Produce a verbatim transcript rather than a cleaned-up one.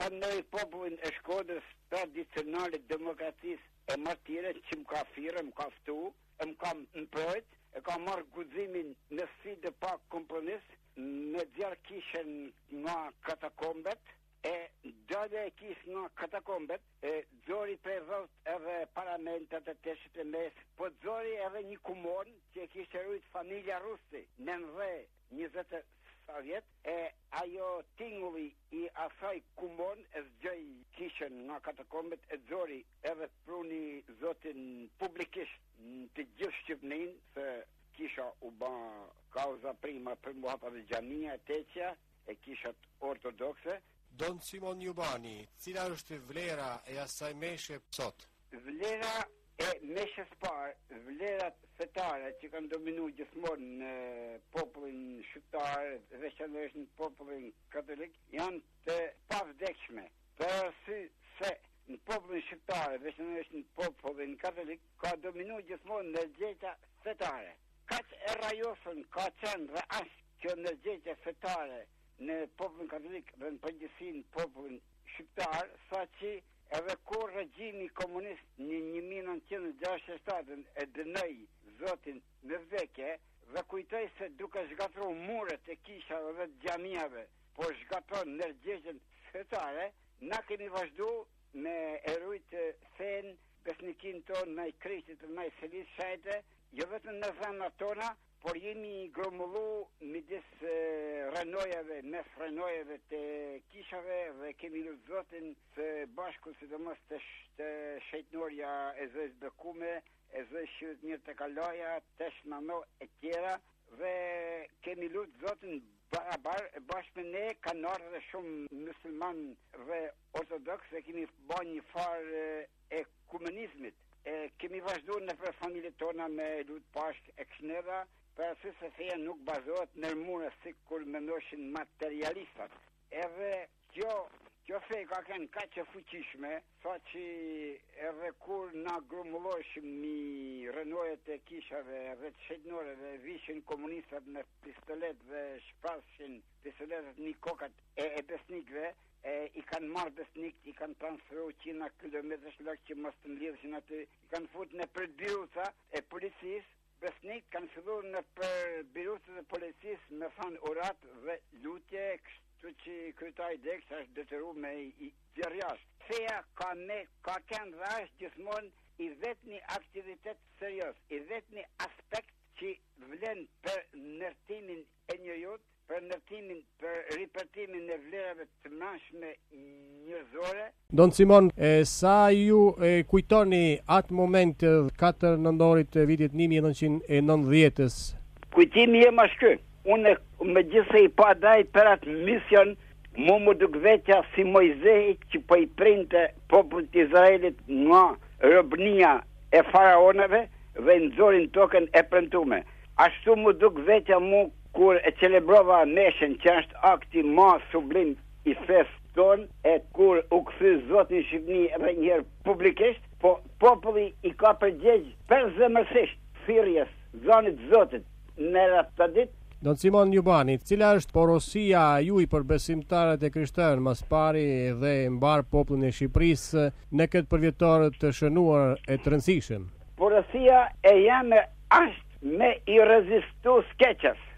pranoj popullin e Shkodrës tradicionale demokracisë e martire që më ka firë, më ka ftu, më ka mprojt, e ka marrë guximin në sfidë pa kompromis, me djarë kishën nga katakombet, e dalë e kishë nga katakombet, e dzori për dhët edhe parlamentet e teshët e mes, po dzori edhe një kumon që e kishë rujt familja Rusi, në nëdhe njëzet sa vjet, e ajo tingulli i asaj kumon e zgjoj kishën nga katakombet, e dzori edhe pruni zotin publikisht në të gjithë Shqipnin, se kisha u ba kauza prima për muhapa dhe gjamia e teqja e kishat ortodokse. Don Simon Jubani, cila është vlera e asaj meshe sot? Vlera e meshës parë, vlerat fetare që kanë dominu gjithmonë në popullin shqiptar, veçanërisht në popullin katolik, janë të pavdekshme. Për arsye se në popullin shqiptar, veçanërisht në popullin katolik, ka dominu gjithmonë ndërgjegjja fetare. Kaq e rajosën ka qenë dhe ashtë kjo ndërgjegjja fetare në popullin katolik dhe në përgjithësi në popullin shqiptar, sa që edhe kur regjimi komunist në një mijë nëntëqind e gjashtëdhjetë e shtatë e dënoi zotin me vdekje dhe kujtoi se duke zgatruar muret e kishave dhe të xhamiave, po zgatron ndërgjegjjen fetare, na kemi vazhdu me e rujt fen besnikin ton me Krishtit dhe me Selis Shajte, jo vetëm në zemrat tona, por jemi gromullu midis e, renojave, mes renojave të kishave dhe kemi lutë Zotin se bashku sidomos të, të shejtënorja e zëjës bekume, e zëjës shqyët mirë të kaloja, të shnano e tjera, dhe kemi lutë Zotin barabar, bashkë me ne kanë ardhur dhe shumë musliman dhe ortodoks, e kemi ba një farë e kumenizmit. E kemi vazhdu në për familje tona me lutë pashk e këshnera, për arsye se feja nuk bazohet në mure si kur mendoshin materialistat. Edhe kjo, kjo fej ka qenë kaq e fuqishme, sa që edhe kur na grumulloheshim mi rënojet e kishave dhe të shejtënore dhe vishin komunistat në pistolet dhe shprashin pistoletet një kokat e, e besnikve, e, i kanë marrë besnik, i kanë transferu qina kilometrësh lak që mos të mlidheshin aty, i kanë fut në për biruca e policisë, besnik kanë filluar në për birucët e policisë me thanë urat dhe lutje, kështu që kryetari Dekës është detyruar me i djerjash. Feja ka me ka kënd dhe është gjithmonë i vetmi aktivitet serios, i vetmi aspekt që vlen për ndërtimin e njerëzit, për ndërtimin, për ripërtimin e vlerave të mëshme njerëzore. Don Simon, e, sa ju e, kujtoni atë moment katër nëntorit të vitit një mijë e nëntëqind e nëntëdhjetës? Kujtimi jem është ky. Unë me gjithse i pa dajt për atë mision, mu më duk vetja si Mojzei që po i printe popullit Izraelit nga robënia e faraonëve dhe nxorin tokën e premtume. Ashtu më duk vetja mu kur e celebrova meshen që është akti ma sublim i fes ton, e kur u kthy Zoti në Shqipëni edhe njëherë publikisht, po populli i ka përgjegj përzemërsisht thirrjes zonit Zotit në atë ditë. Don Simon Jubani, cila është porosia juaj për besimtarët e krishterë mas pari dhe mbar popullin e Shqipërisë në këtë përvjetor të shënuar e të rëndësishëm? Porosia e jame është me i rezistu skeqës.